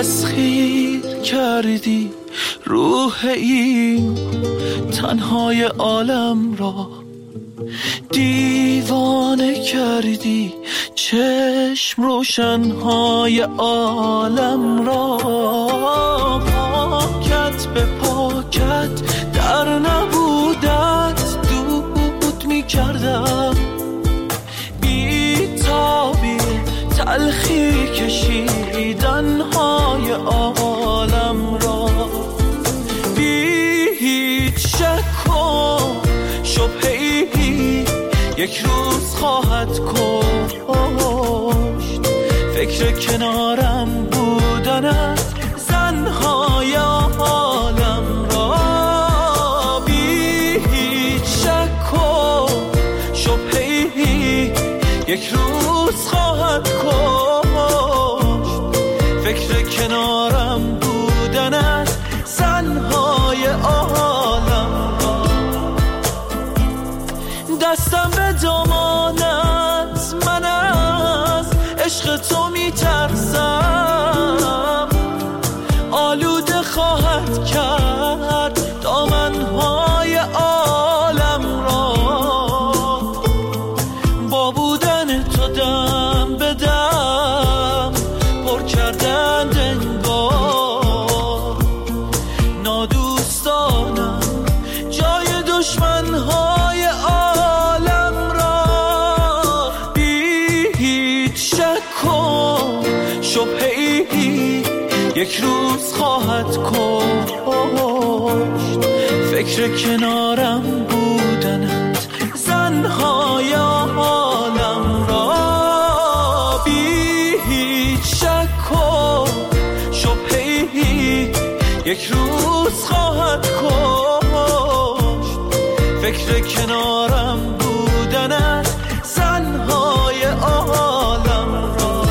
تسخیر کردی روح این تنهای عالم را، دیوانه کردی چشم روشنهای عالم را. پاکت به پاکت در نبودت دود می کردم، بی تابی تلخی کشیدنهای عالم را. بی هیچ شک و شبهه‌ای یک روز خواهد کشت، فکر کنارم بودنت زنهای عالم را. بی هیچ شک و شبهه‌ای یک روز خواهد کشت، فکر کنارم بودنت زنهای عالم را. دستم به دامانت، من از عشق تو میترسم، آلوده خواهد کرد دامنهای عالم را. با بودن تو دم به دم پر کردن انگار، نادوستانم جای دشمنهای عالم را. بی هیچ شک و شبهه‌ای یک روز خواهد کشت، فکر کنارم بودنت زنهای عالم را. بی هیچ شک و شبهه‌ای یک روز خواهد کشت، فکر کنارم بودنت زنهای عالم را.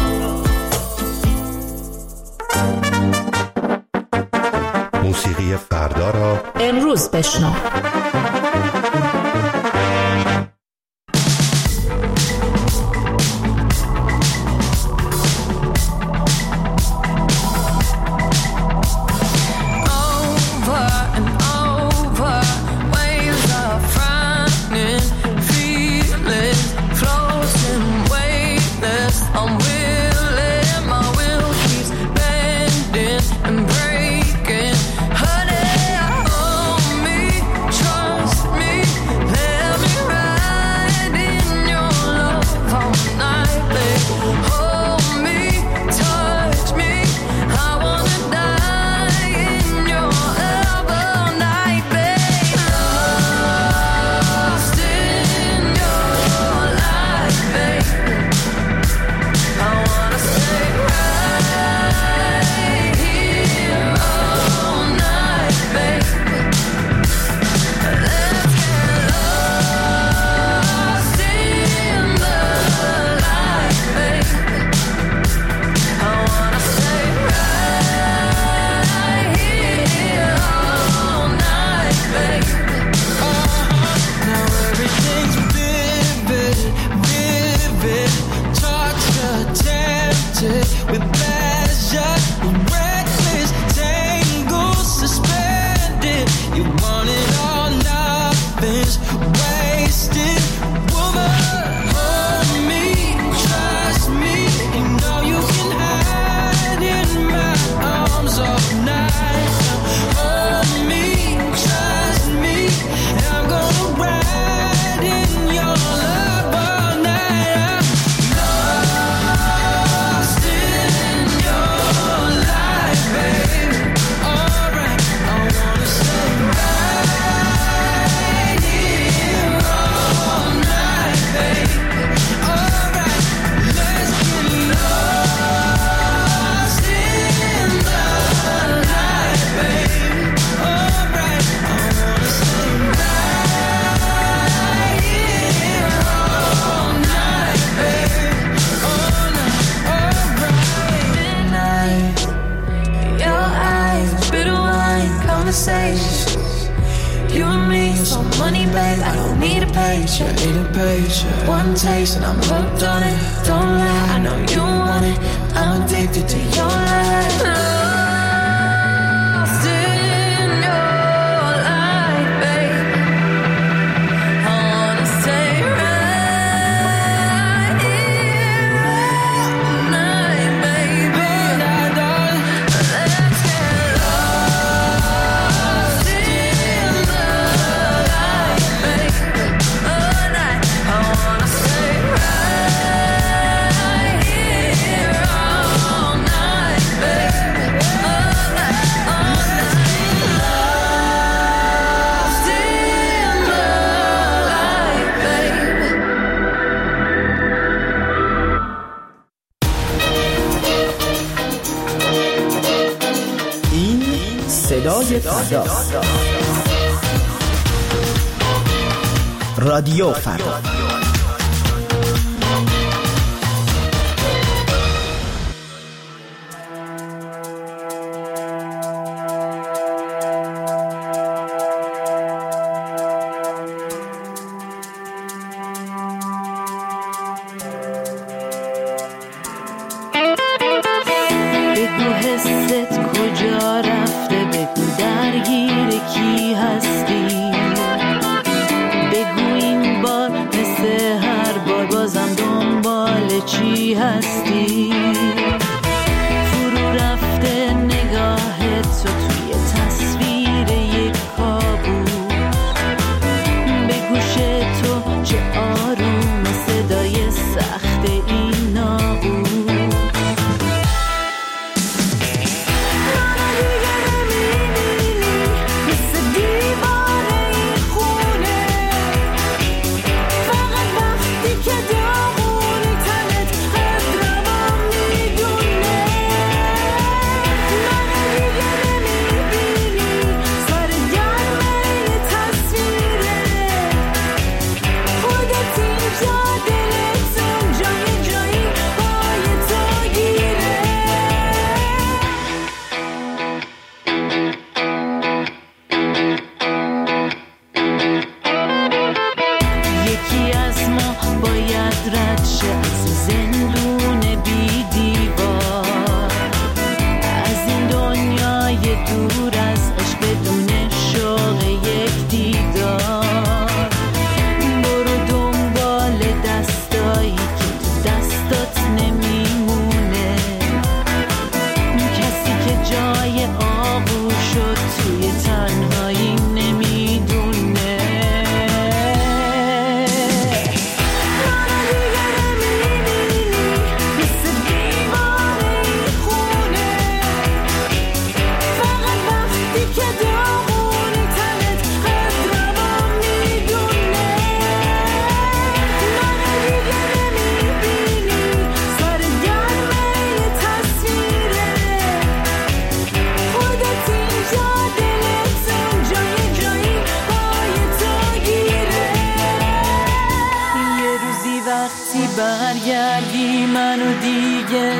موسیقی فردا را امروز بشنو. You and me, so money, babe, I don't need a paycheck. One taste and I'm hooked on it. Don't lie, I know you want it. I'm addicted to your light. صدای فردا. رادیو فردا. برگردی منو دیگه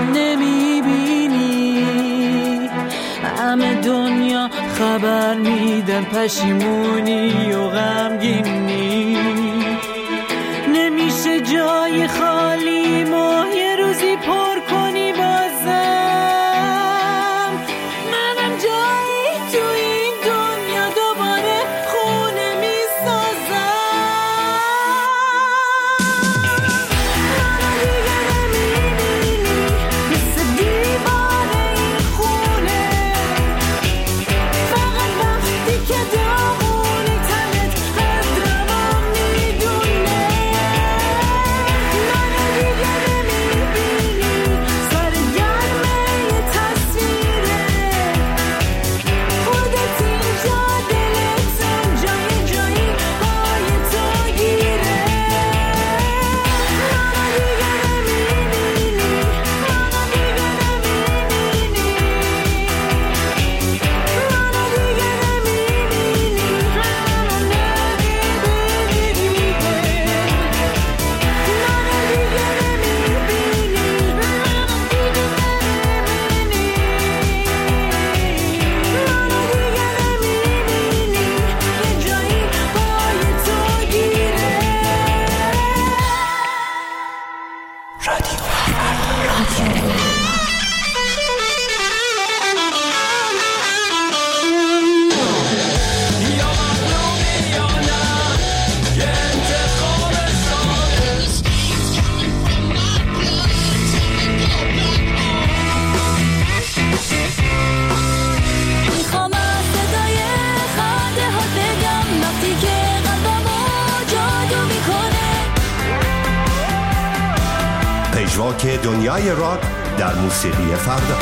نمیبینی، همه دنیا خبر میدن پشیمونی و غمگینی، نمیشه جای خالی ما یه روزی پر کنی بازم، منم جایی تو این دنیا دوباره خونه میسازم. که دنیای راک در موسیقی فردا.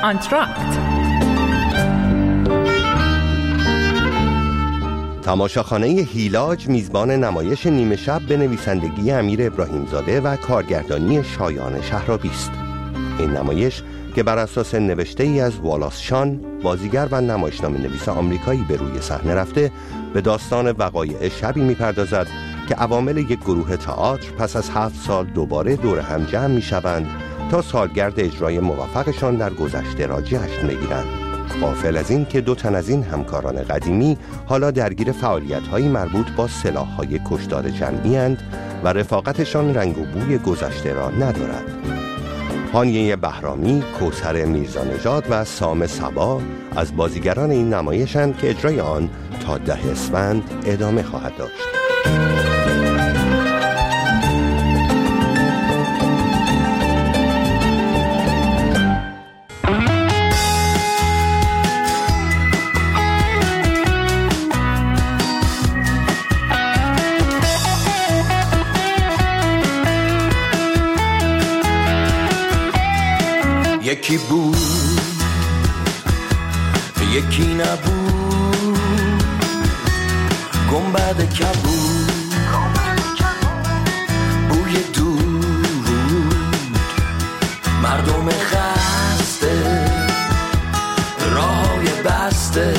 آنتراکت. تماشاخانه هیلاج میزبان نمایش نیمه شب به نویسندگی امیر ابراهیمزاده و کارگردانی شایان شهرابی است. این نمایش که بر اساس نوشته ای از والاس شان، بازیگر و نمایشنامه نویس آمریکایی به روی صحنه رفته، به داستان وقایع شبی میپردازد که عوامل یک گروه تئاتر پس از 7 سال دوباره دور هم جمع میشوند تا سالگرد اجرای موفقشان در گذشته را جشن بگیرند. غافل از این که 2 تن از این همکاران قدیمی حالا درگیر فعالیت‌هایی مربوط با سلاح‌های کشتار جمعی اند و رفاقتشان رنگ و بوی گذشته را ندارد. هانیه بهرامی، کوثر میرزانژاد و سام صبا از بازیگران این نمایشند که اجرای آن تا 10 اسفند ادامه خواهد داشت. یکی بود یکی نبود، گنبد کبود، بوی دود، مردم خسته، راه‌های بسته،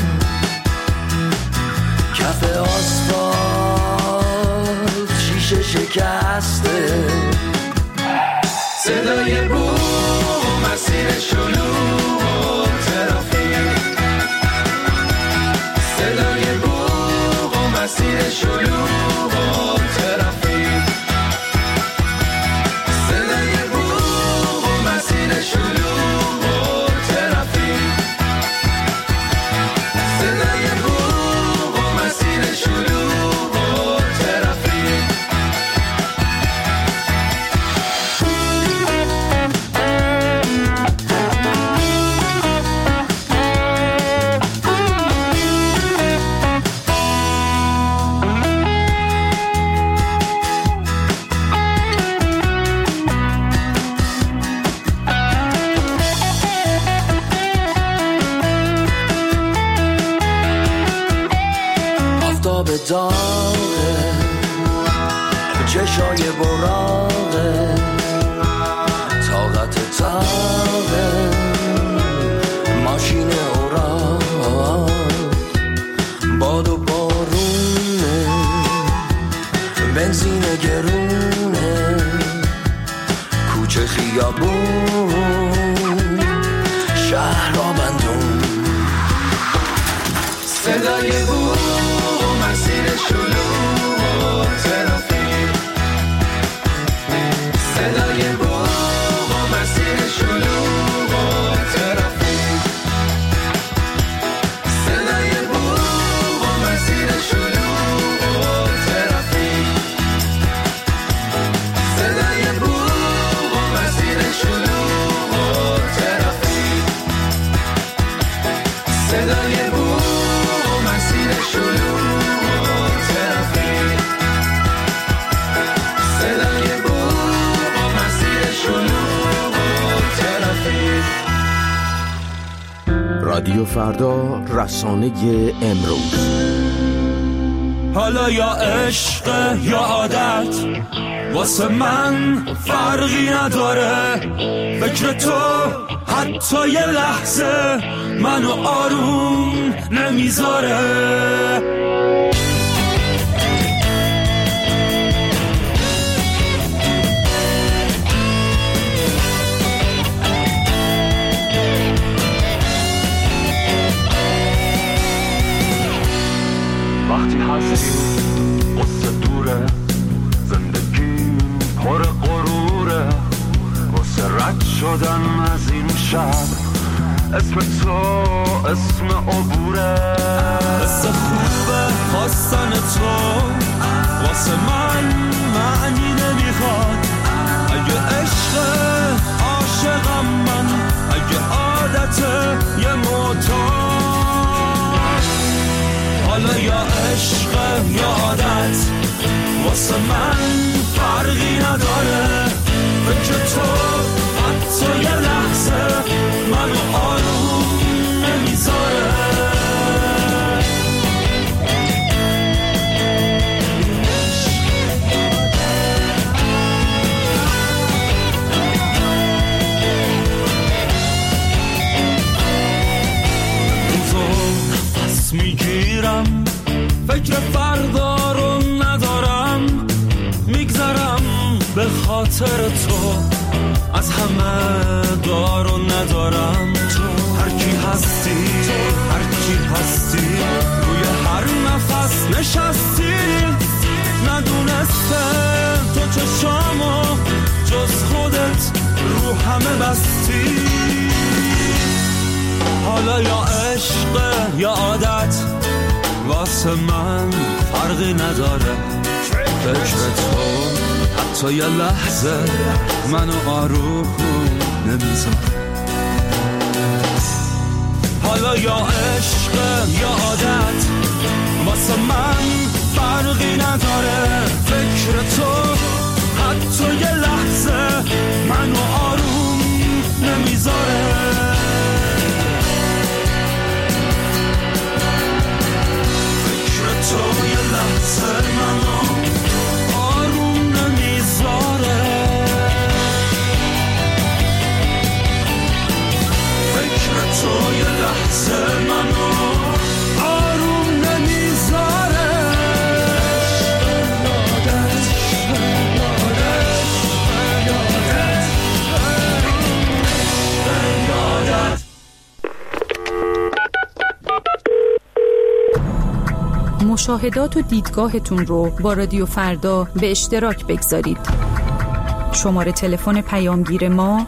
کف آسفالت شیشه شکسته، صدای بود مسیر شلوغ و ترافیک، صدای بوق و مسیر شلوغ و ترافیک، صدای بوق و مسیر شلوغ و ترافیک، صدای بوق و مسیر شلوغ و ترافیک. داغه چشای براغه، طاقت تاغه، ماشین اوراق، باد و بارونه، بنزین گرونه، کوچه خیابون، شهر آبندون، صدای بود مسیر شلوغ و ترافیک، صدای بوق و مسیر شلوغ و ترافیک، صدای بوق و مسیر شلوغ و ترافیک، صدای بوق و مسیر شلوغ و ترافیک، صدای بوق و مسیر شلوغ رادیو فردا، رسانه امروز. حالا یا عشق یا عادت واسه من فرقی نداره، فکر تو حتی یه لحظه منو آروم نمیذاره. وقتی هستی قصه دوره، زندگی پر غروره، واسه رد شدن از این شب اسم تو اسم عبوره. حس خوبه خواستن تو واسه من معنی نمیخواد، اگه عشق عاشقم من، اگه عادت یه معتاد. حالا یا عشق یا عادت واسه من فرقی نداره، فکر تو حتی یه لحظه منو به خاطر تو از همه دار و ندارم. تو هر کی هستی، هر کی هستی، روی هر نفس نشستی. ندونستم تو چشامو جز خودت رو همه بستی. حالا یا عشق یا عادت واسه من فرقی نداره. فکر تو حتی یه لحظه منو آروم نمیذاره. حالا یا عشق یا عادت واسه من فرقی نداره. فکر تو حتی یه لحظه منو آروم نمیذاره. فکر تو یه لحظه منو آروم نمیذاره. فکر تو یه لحظه منو آروم نمیذاره. مشاهدات و دیدگاهتون رو با رادیو فردا به اشتراک بگذارید. شماره تلفن پیامگیر ما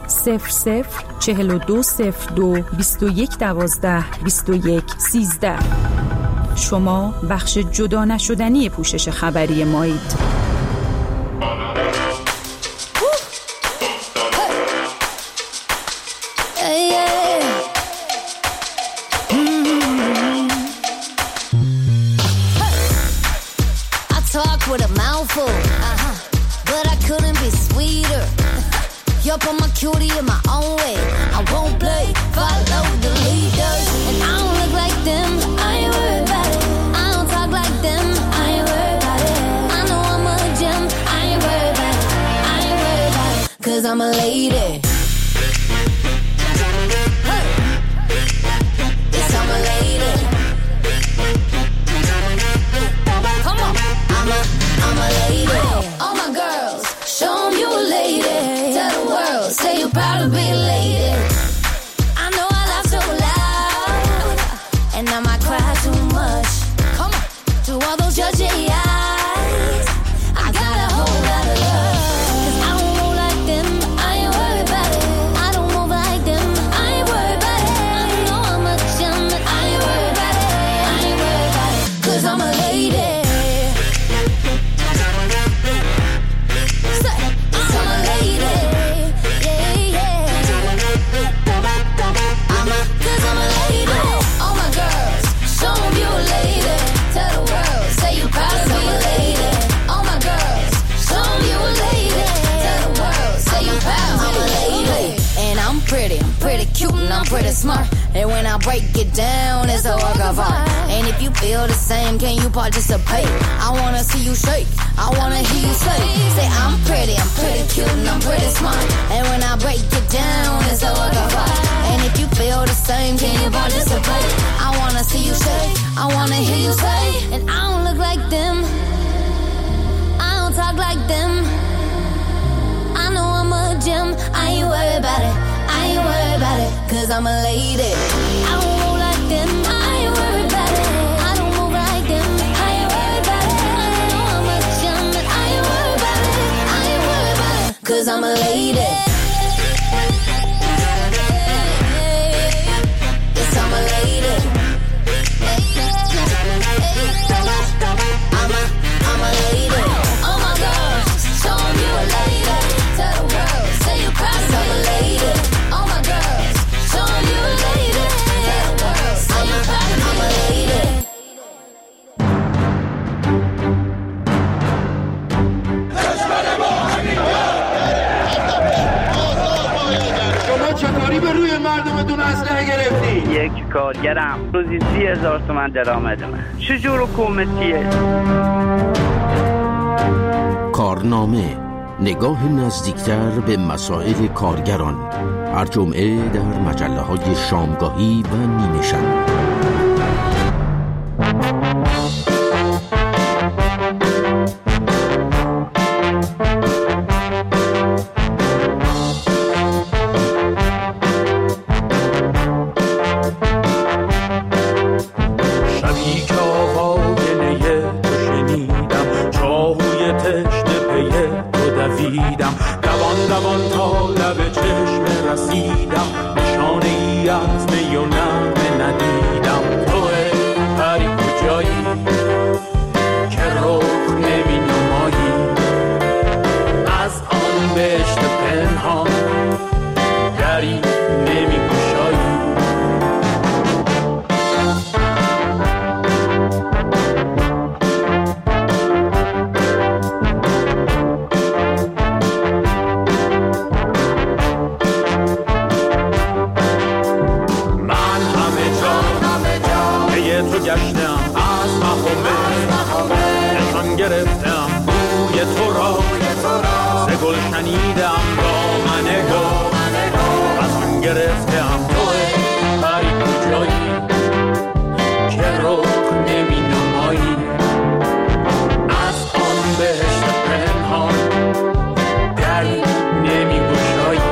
004202 2112 2113. شما بخش جدا نشدنی پوشش خبری مایید. With a mouthful, but I couldn't be sweeter. You're on my cutie in my own way. I won't play, follow the leaders. And I don't look like them, I ain't worried about it. I don't talk like them, I ain't worried about it. I know I'm a gem, I ain't worried about it. I ain't worried about it, 'cause I'm a lady. Hey. Yes, I'm a lady. Come on, I'm a lady. All my girls, show 'em you a lady. Tell the world, say you're proud to be a lady. I know I laugh so loud, and I might cry too much. Come on, to all those judgy eyes, I got a whole lot of love. 'Cause I don't move like them, I ain't worried about it. I don't move like them, I ain't worried about it. I know I'm a gem, but I ain't worried about it. I ain't worried about it, 'cause I'm a lady. Pretty cute and I'm pretty smart. And when I break it down, it's a work of art. And if you feel the same, can you participate? I wanna see you shake, I wanna hear you say I'm pretty cute and I'm pretty smart. And when I break it down, it's a work of art. And if you feel the same, can you participate? I wanna see you shake, I wanna hear you say. And I don't look like them, I don't talk like them. I know I'm a gem, I ain't worried about it. I ain't worried about it, 'cause I'm a lady. I don't move like them, I ain't worried about it. I don't move like them, I ain't worried about it. I know I'm a gem, but I ain't worried about it. I ain't worried about it, 'cause I'm a lady. Yes, I'm a lady. I'm a lady. Oh my God, show 'em you a lady. Tell the world, say you're proud, 'cause I'm a lady. Oh my girls, show 'em you a lady. Tell the world, say you're proud, 'cause I'm a lady. شما چطوری به روی مردمتون اسلحه گرفتی؟ یک کارگرم روزی 30,000 تومان درآمد من. چجور حکومتیه؟ کارنامه، نگاه نزدیکتر به مسائل کارگران، هر جمعه در مجله‌های شامگاهی و نیمه شب. دیدم، دوان دوان تا لب چشم رسیدم، نشانه ای از می و نغمه ندیدم. توه پری کجایی که رخ نمی نمایی، از آن بهشت پنهان دری نمی گشایی. گشتم از مخمه نشان گرفتم بوی تو را، ز گل شنیدم دامن گل، از آن گرفتم توی پری کجایی که رخ نمی نمایی، از آن بهشت پنهان دری نمی گشایی.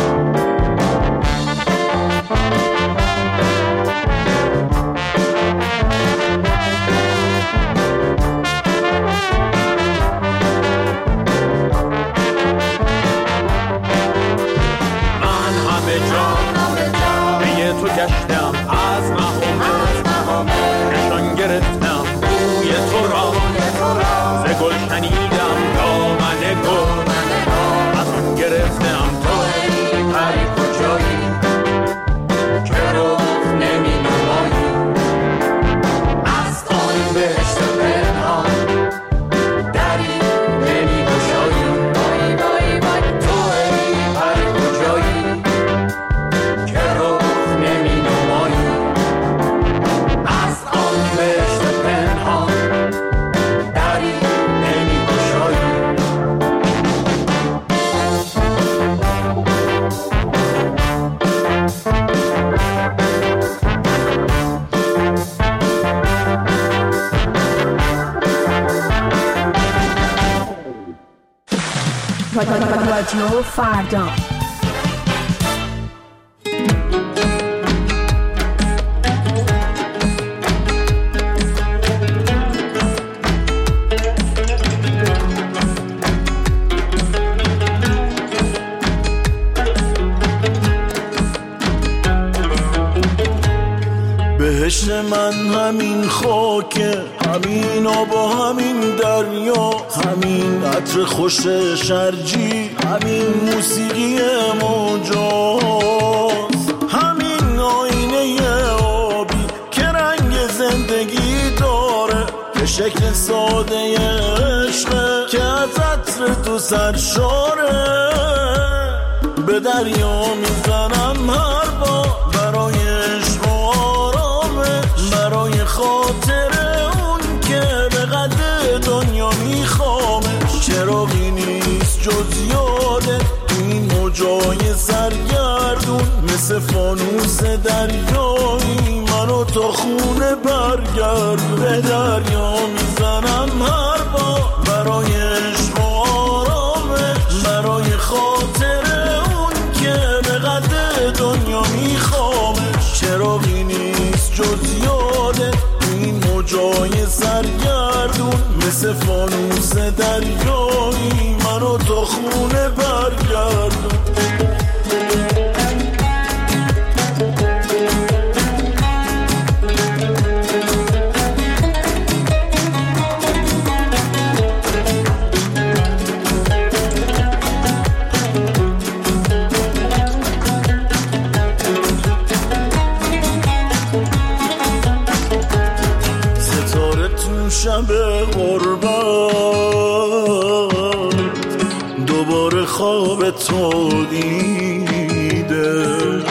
تو گشتم از مهمه نشان گرفتم بوی تو را، ز گل شنیدم دامن گل، از آن گرفتم توی پری کجایی که رخ نمی نمایی، از آن بهشت پنهان دری نمی گشایی. توی پری کجایی که رخ نمی نمایی، از آن بهشت پنهان دری نمی گشایی. رادیو فردا. بهشت من همین خاکه، همین آب و همین دریا، همین عطر خوش شرجی، همین موسیقی موجاست، همین آینه آبی که رنگ زندگی داره، که شکل ساده عشقه که از عطر تو سرشاره. به دریا میزنم هر بار برای عشق و آرامه، برای خاطر اون که به قد دنیا میخوامش. چراغی نیست جز یادت تو این موجای سرگردون، مثل فانوس دریایی منو تا خونه برگردون. به دریا میزنم هر بار برای عشق و آرامه، برای خاطر اون که به قد دنیا میخوامش. چراغی نیست جز یادت تو این موجای سرگردون، مثل فانوس دریایی منو تا خونه برگردون. شب غربت دوباره خواب تو دیده،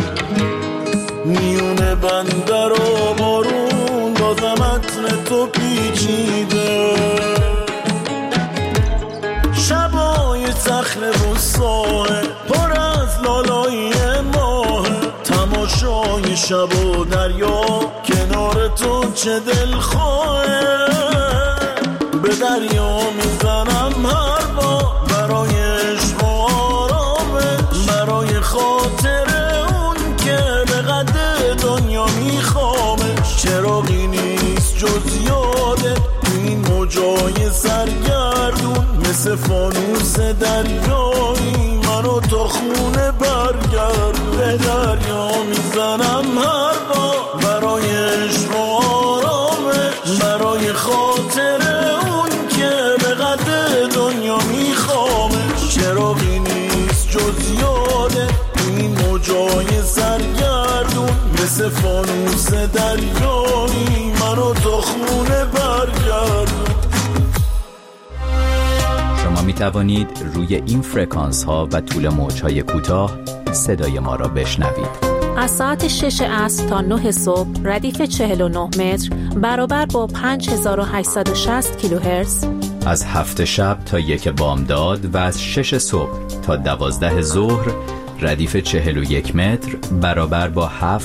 میونه بندر و بارون بازم عطر تو پیچیده. شبای صخره و ساحل پر از لالایی ماه، تماشای شب و دریا کنار تو چه دلخواهه. به دریا میزنم هر بار برای عشق و آرامه، برای خاطر اون که به قد دنیا میخوامش. چراغی نیست جز یادت تو این موجای سرگردون، مثل فانوس دریایی منو تا خونه برگرد به دریا میزنم هر بار برای عشق و آرامش برای خاطر اون که به قدر دنیا میخوامش چراغی نیست جز یاده این موجای سرگردون مثل فانوس دریایی منو تا خونه برگرد. شما می توانید روی این فرکانس ها و طول موج های کوتاه صدای ما را بشنوید. از ساعت 6 عصر تا 9 صبح ردیف 49 متر برابر با 5860 کیلوهرتز. از 7 شب تا 1 بامداد و از 6 صبح تا 12 ظهر ردیف 41 متر برابر با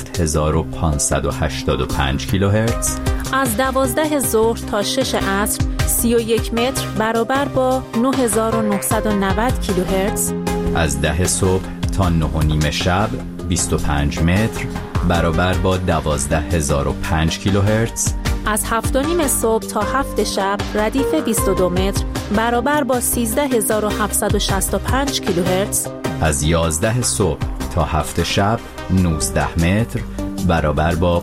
7585 کیلوهرتز. از 12 ظهر تا 6 عصر 31 متر برابر با 9990 کیلوهرتز. از 10 صبح تا 9:30 شب 25 متر برابر با 12005 کیلوهرتز. از 7:30 صبح تا 7 شب ردیف 22 متر برابر با 13765 کیلوهرتز. از 11 صبح تا 7 شب 19 متر برابر با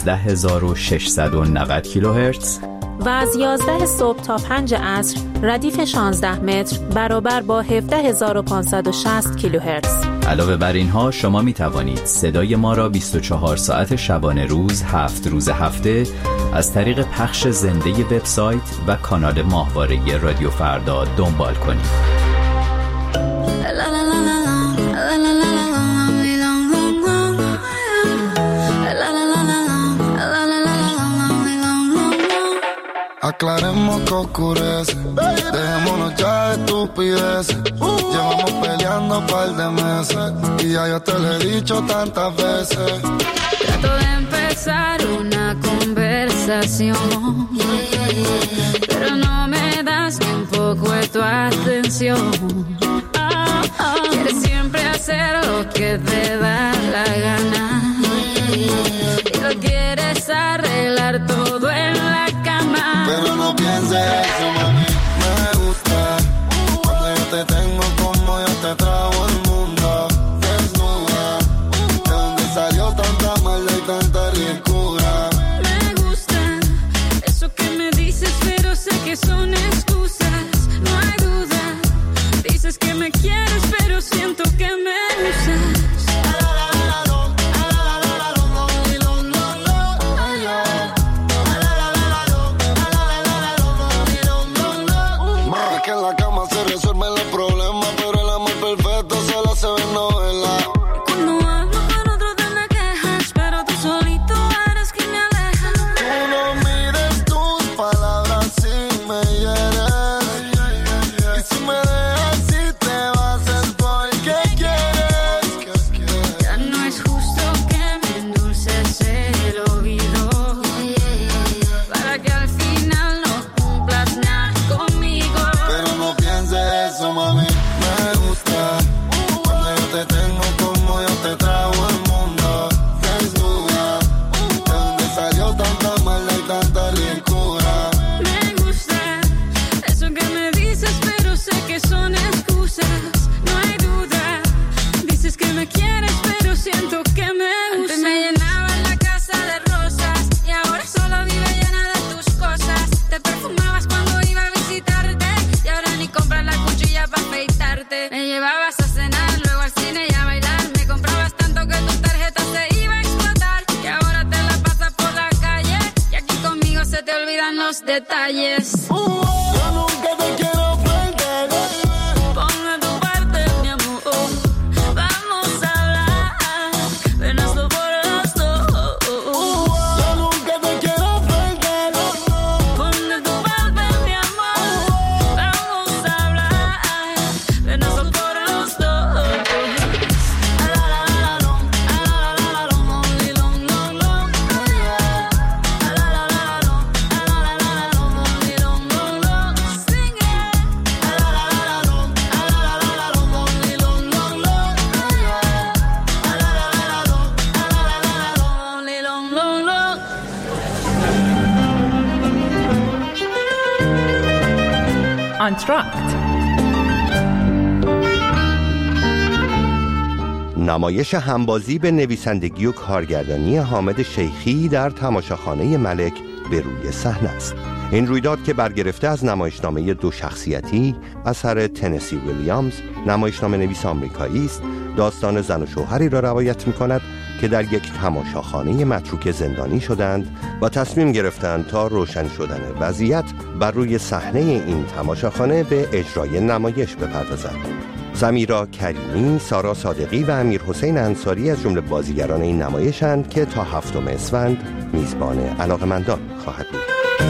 15690 کیلوهرتز. و از 11 صبح تا 5 عصر ردیف 16 متر برابر با 17560 کیلوهرتز. علاوه بر اینها شما می توانید صدای ما را 24 ساعت شبانه روز 7 روز هفته از طریق پخش زنده وبسایت و کانال ماهواره رادیو فردا دنبال کنید. Aclaremos que oscurece, dejémonos ya de estupideces. Llevamos peleando un par de meses y ya yo te lo he dicho tantas veces. Trato de empezar una conversación, pero no me das ni un poco de tu atención. Quieres siempre hacer lo que te da la gana y lo quieres arreglar todo en la cama. Pero no pienses eso, mami, me gusta cuando yo te tengo como yo te trago el mundo desnuda. ¿De dónde salió tanta maldad y tanta ricura? Me gusta eso que me dices, pero sé que son excusas. No hay duda, dices que me quieres, pero siento que me usas. Detalles. Yo nunca te quiero perder. Ponme tu parte, mi amor. Vamos a hablar de nuestro por los dos. Yo nunca te quiero perder. Ponme tu parte, mi amor. Vamos a hablar de nuestro por los dos. آنتراکت نمایش همبازی به نویسندگی و کارگردانی حامد شیخی در تماشاخانه ملک به روی صحنه است. این رویداد که برگرفته از نمایشنامه دو شخصیتی اثر تنسی ویلیامز، نمایشنامه نویس آمریکایی است، داستان زن و شوهری را روایت می‌کند که در یک تماشاخانه متروک زندانی شدند و تصمیم گرفتند تا روشن شدن وضعیت بر روی صحنه این تماشاخانه به اجرای نمایش بپردازند. سمیرا کریمی، سارا صادقی و امیر حسین انصاری از جمله بازیگران این نمایشند که تا 7 اسفند میزبان علاقه‌مندان خواهد بود.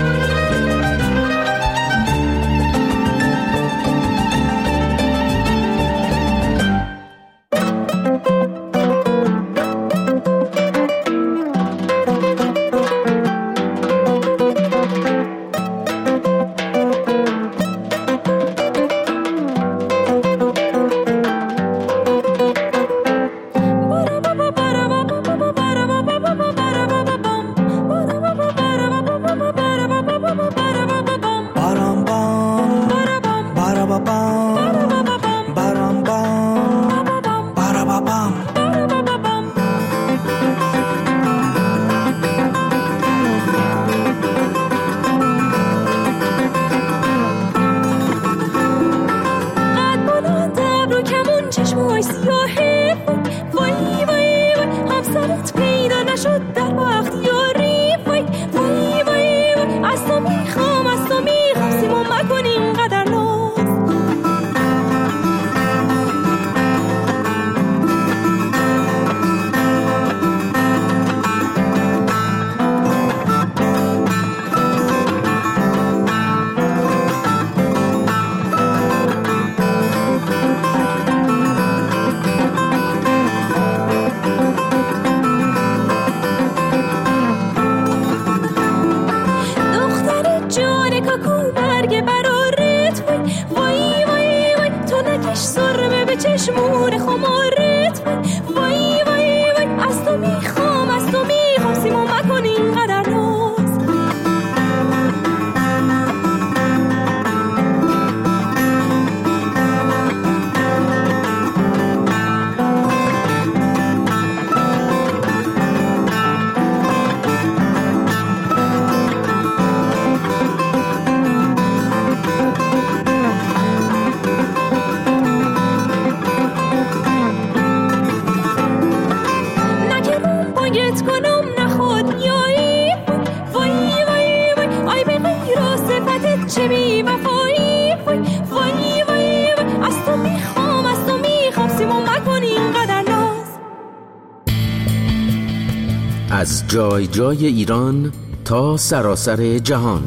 از جای جای ایران تا سراسر جهان،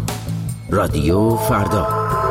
رادیو فردا.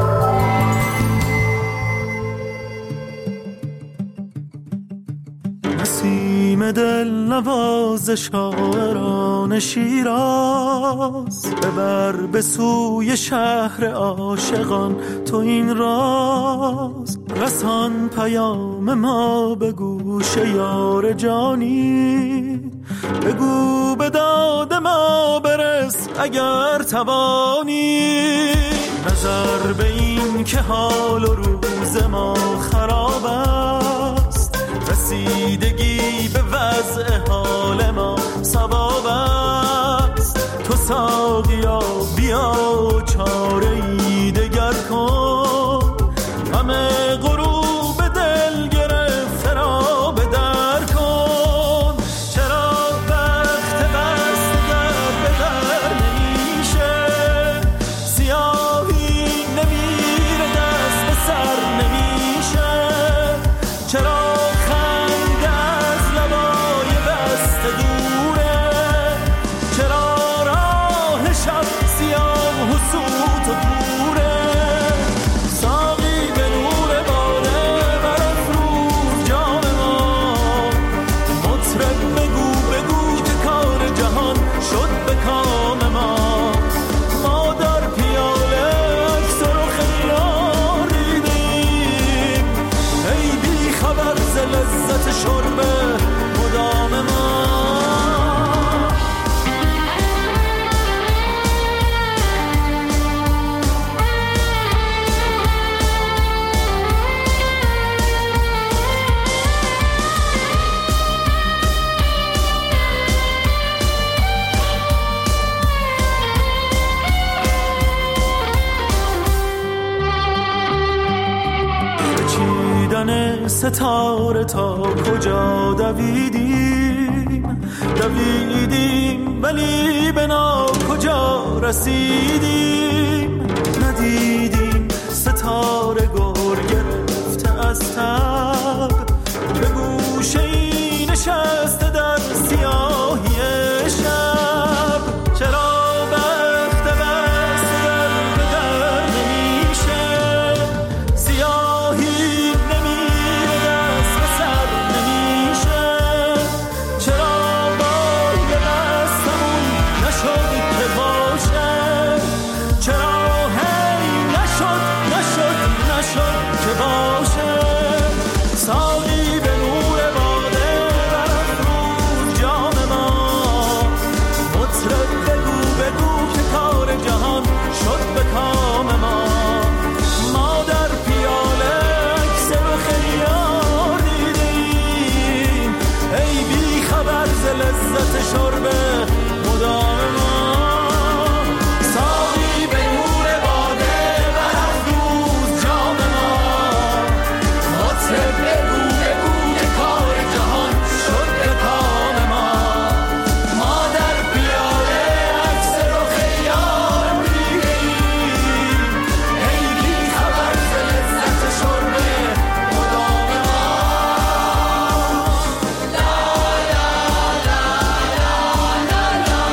نسیم دل نواز شاعران شیراز، ببر به سوی شهر عاشقان تو این راز. رسان پیام ما به گوش یار جانی، بگو به داد ما برس اگر توانی. نظر به این که حال و روز ما خراب است، رسیدگی به وضع حال ما سباب است. تو ساقیا بیا چاره‌ای دگر کن، همه غروب دل گرفته را به در کن. چرا وقت بست گر به در نمیشه، سیاهی نمیره دست به سر نمیشه. پیرهن ستاره تا کجا دویدیم ولی به نا کجا رسیدیم. ندیدیم ستاره گر گرفته از تب، به گوشه ای نشسته در سیاهی شب. چرا بخت بسته به در نمیشه، سیاهی نمیره دست به سر نمیشه. چرا بای به دستمون نشد که باشه، چرا هی نشد که باشه. ساقی به نور باده برافروز جام ما، مطرب بگو که کار جهان شد به کام ما. ما در پیاله عکس رخ یار دیدیم، ای بی خبر ز لذت شرب مدام ما. ساقی به نور باده برافروز جام ما، مطرب بگو که کار جهان شد به کام ما. ما در پیاله عکس رخ یار دیدیم، ای بی خبر ز لذت شرب مدام ما. لا لا لا لا لا لا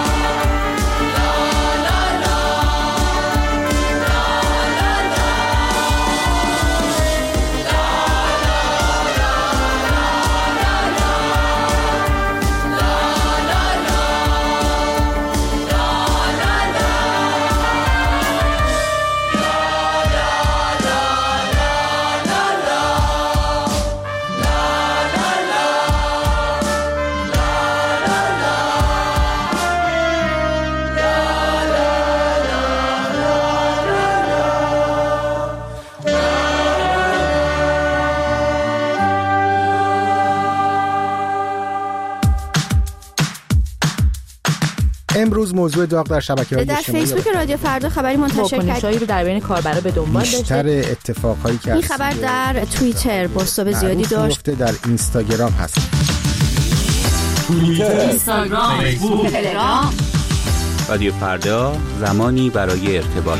امروز موضوع داغ در شبکه‌های اجتماعی در فیسبوک رادیو فردا خبری منتشر کرد. واکنش‌هایی رو در بین کاربرا به دنبال داشته. بیشتر اتفاقایی که این خبر در توییتر بازتاب زیادی داشت. در اینستاگرام هست. توییتر، اینستاگرام، فیسبوک، تلگرام. رادیو فردا، زمانی برای ارتباط.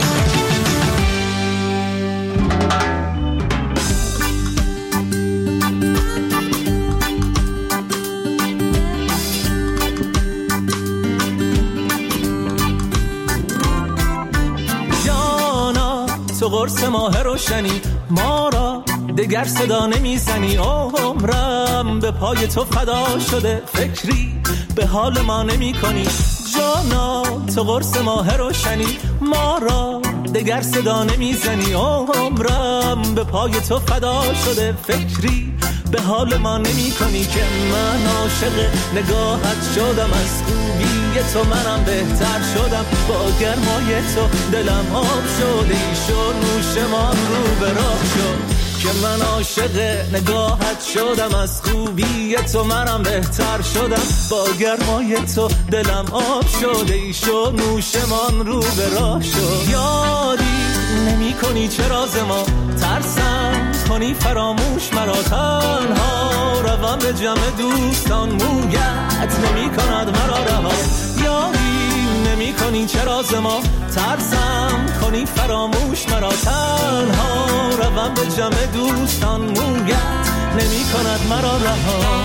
تو قرص ماه روشنی، ما را دگر صدا نمیزنی. عمرم به پای تو فدا شده، فکری به حال ما نمی کنی. جانا تو قرص ماه روشنی، ما را دگر صدا نمیزنی. عمرم به پای تو فدا شده، فکری به حال ما نمی کنی. که من عاشق نگاهت شدم، از خوبی تو منم بهتر شدم. با گرمای تو دلم آب شده، ایشو نوشمان رو به راه شد. که من عاشق نگاهت شدم، از خوبی تو منم بهتر شدم. با گرمای تو دلم آب شده، ایشو نوشمان رو به راه شد. یادی نمی کنی چه راز ما، ترسم کنی فراموش مرا. تنها روم به جمع دوستان، مویت نمی کند مرا رها. یادی نمی کنی چه راز ما، ترسم کنی فراموش مرا. تنها روم به جمع دوستان، مویت نمی کند مرا رها.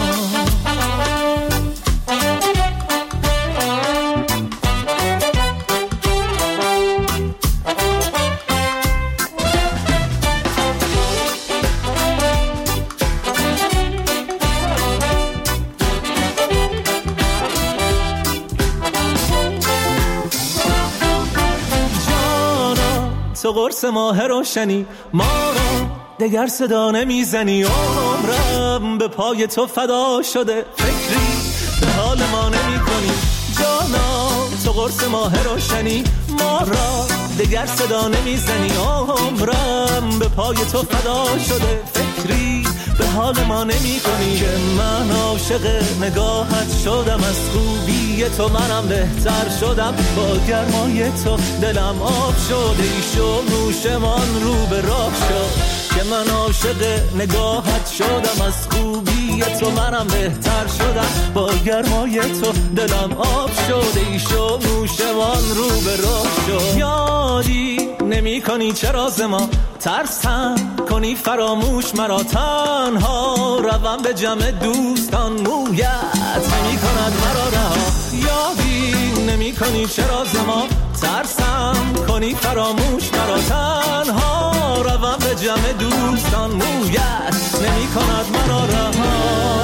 تو قرص ماه روشنی، ما را دگر صدا نمیزنی. عمرم به پای تو فدا شده، فکری به حال ما نمی کنی. جانا تو قرص ماه روشنی، ما را دگر صدا نمیزنی. عمرم به پای تو فدا شده، فکری به حال ما نمی کنی. که من عاشق نگاهت شدم، از خوبی تو منم بهتر شدم. با گرمای تو دلم آب شده، ایشو نوشمان رو به راه شد. که من عاشق نگاهت شدم، از خوبی تو منم بهتر شدم، با گرمای تو دلم آب شده، ایشو نوشمان رو به راه شد. یادی نمی کنی چرا ز ما ترسم کنی فراموش مرا، تنها روم به جمع دوستان، مویت نمی کند مرا رها. یادی نمی کنی چرا ز ما ترسم کنی فراموش مرا، تنها روم به جمع دوستان، مویت نمی کند مرا رها.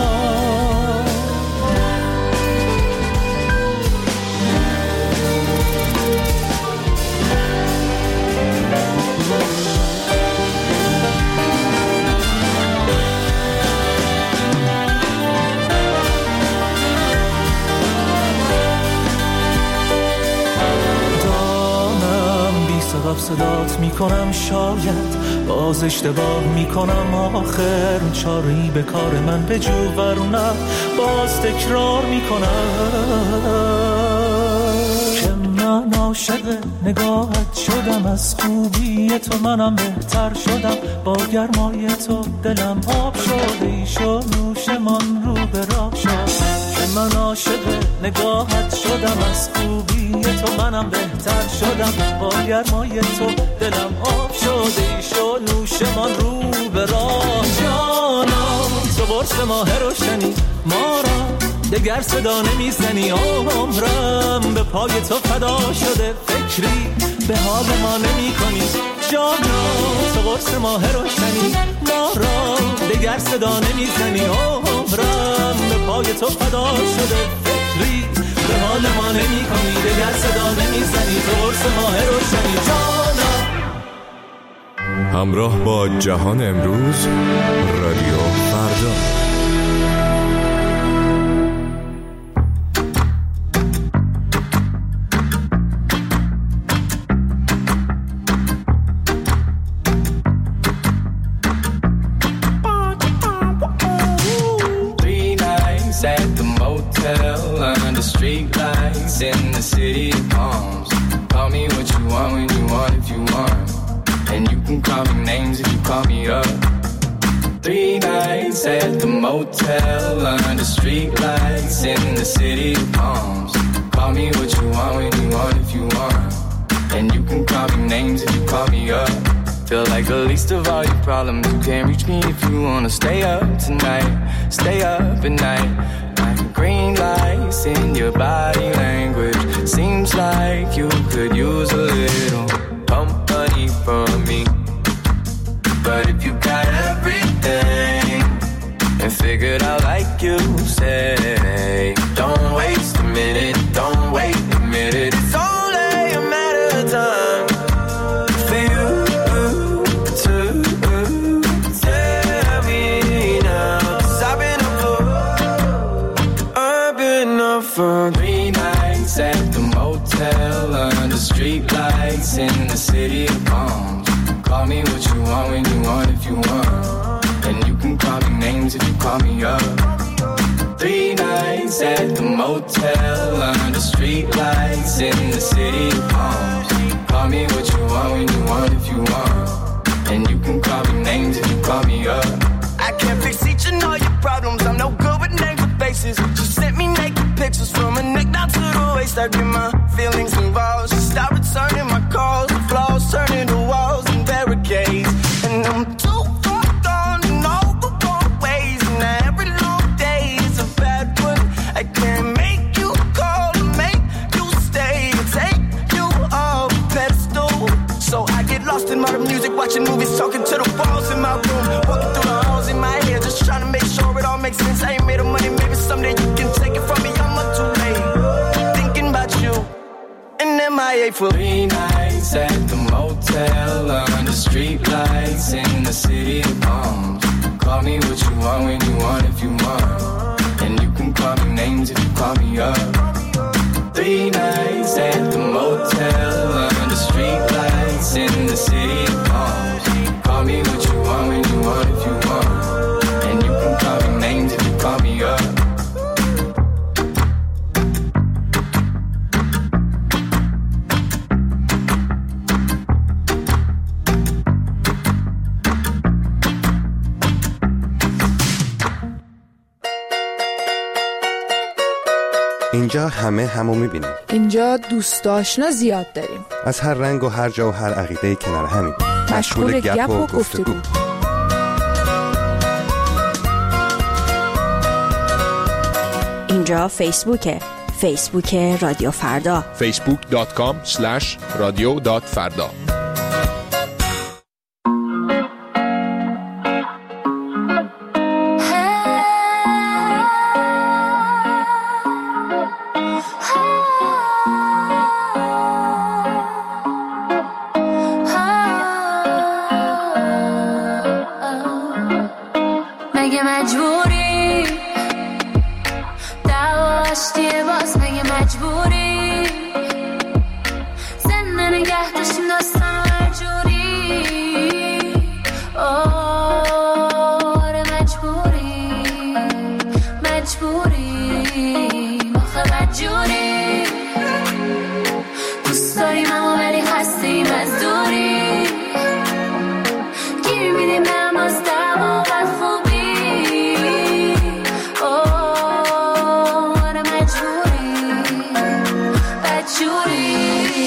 صدات میکنم، شاید باز اشتباه میکنم، آخر چاری به کار من به جو ورنه باز تکرار میکنم که من عاشق نگاهت شدم، از خوبی تو منم بهتر شدم، با گرمای تو دلم آب شد، ایشو نوشمان رو به راه شد. من عاشق نگاهت شدم، از خوبی تو منم بهتر شدم، با گرمای تو دلم آب شده، ایشو نوشمان رو به راه. جانم تو قرص ماه روشنی، ما را دگر صدا نمیزنی، عمرم به پای تو فدا شده، فکری به حال ما نمی کنی. جانم تو قرص ماه روشنی، ما را دگر صدا نمیزنی، عمرم به پای تو فدا شده، فکری به حال ما نمی کنی، دگر صدا نمیزنی، تو قرص ماه روشنی. جانم همراه با جهان امروز، رادیو فردا. In the city of palms, call me what you want when you want if you want, and you can call me names if you call me up. 3 nights at the motel under street lights in the city of palms, call me what you want when you want if you want, and you can call me names if you call me up. Feel like the least of all your problems, you can't reach me if you wanna stay up tonight, stay up at night. Green lights in your body language, seems like you could use a little company from me. But if you got everything and figured out like you say, don't waste a minute, don't wait a minute, it's only a matter of time for you to tell me now. 'Cause I've been up for 3 nights at the motel under street lights in the city of palms. Call me what you want when you want if you want, and you can call me names if you call me up. 3 nights at the motel under street lights in the city of palms. Call me what you want when you want if you want, and you can call me names if you call me up. I can't fix each and all your problems, I'm no good with names or faces. She sent me naked pictures from her neck down to the waist. I get my feelings involved. She stopped returning my calls, the flaws turning to walls and barricades. And I'm too far gone in all the wrong ways, and every long day is a bad one. I can't make you call or make you stay or take you off a pedestal. So I get lost in my music, watching movies, talking to the walls in my room, walking through the halls in my head, just trying to make sure it all makes sense. I ain't made of money, maybe someday you can take it from me. I'm up too late, thinking about you and MIA for 3 nights at the motel under street lights in the city of palms. Call me what you want when you want if you want, and you can call me names if you call me up. 3 nights at the motel under street lights in the city of palms. Call me what you want when you want if you want, and you can call me names if you call me up. اینجا همه همو میبینیم. اینجا دوست آشنا زیاد داریم. از هر رنگ و هر جا و هر عقیده کنار همیم. مشغول گپ و گفتگو. اینجا فیسبوکه. فیسبوک رادیو فردا. facebook.com/radio.farda. مگه مجبوری داشتی باز، مگه مجبوری زنده نگه داشتیم داستان هر جوری. آره مجبوری آخه بدجوری دوست داریم اما ولی هستیم از دوری. گیر میدیم به از دم و بدخوبی. آره بدجوری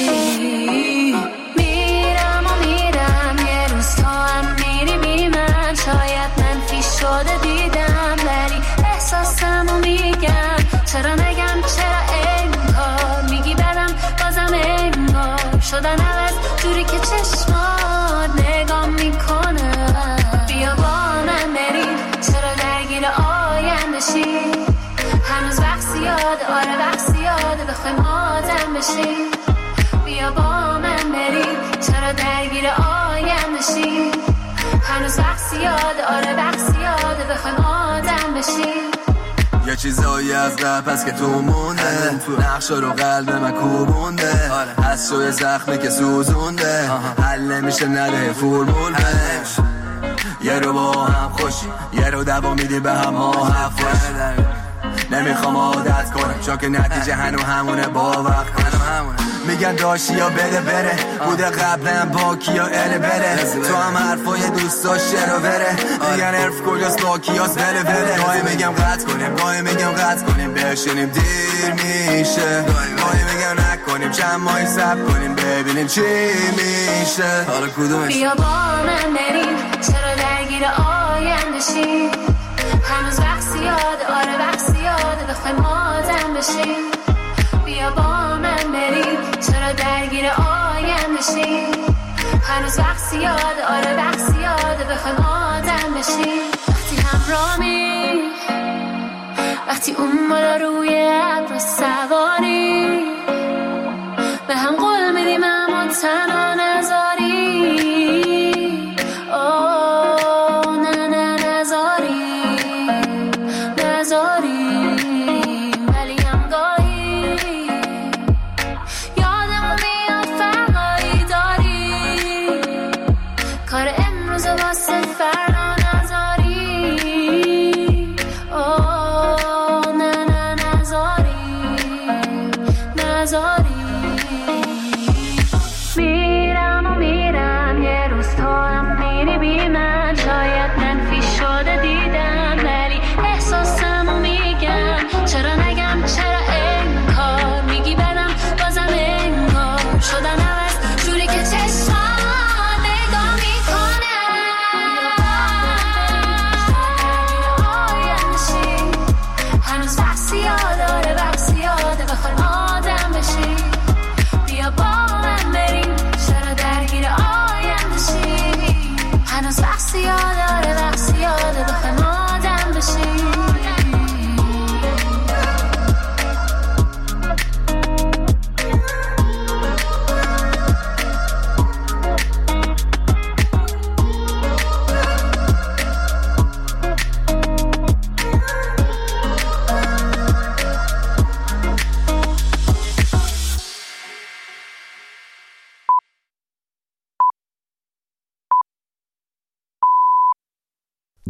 میرم و میرم، یه روز تا هم میری بی من. شاید منفی شده دیدم ولی احساسمو میگم. چرا نگم چرا انگار میگی بدم بازم انگار شدن عوض جوری که چشمات نگاه میکنه. بیا با من بریم، چرا درگیر آینده شی؟ هنوز وقت زیاده، آره وقت زیاده بخوایم آدم بشیم. بیا با من بریم، چرا درگیر آینده شی؟ هنوز وقت زیاده، آره وقت زیاده بخوایم آدم بشیم. یه چیزایی از رپ هست که تو مونده، نقشا رو قلب من کوبونده، از شوی زخمی که سوزونده، حل نمیشه نده فرمول بده. یه رو با هم خوشی، یه رو دوا میدی به هم ها حفاش. نمیخوام عادت کنم چون که نتیجه هنو همونه، با وقت کنم. میگن داشتی یا بده بره، بوده قبلا با کیا اله بره. تو هم حرفای دوست داشت رو بره، میگن عرف کجاست با کیاس بله بله. گاهی میگم قطع کنیم، گاهی میگم قطع کنیم بشینیم دیر میشه، گاهی میگم نکنیم چند ماهی صبر کنیم ببینیم چی میشه. حالا کدومش؟ بیا با من بریم، چرا درگیر آینده شیم؟ هنوز وقت زیاده، آره وقت زیاده بخوایم آدم بشیم. بیا با من بریم، چرا درگیر آینده شیم؟ هنوز وقت زیاده، آره وقت زیاده بخوایم آدم بشیم. وقتی همرامی، وقتی اون بالا روی ابر سواری،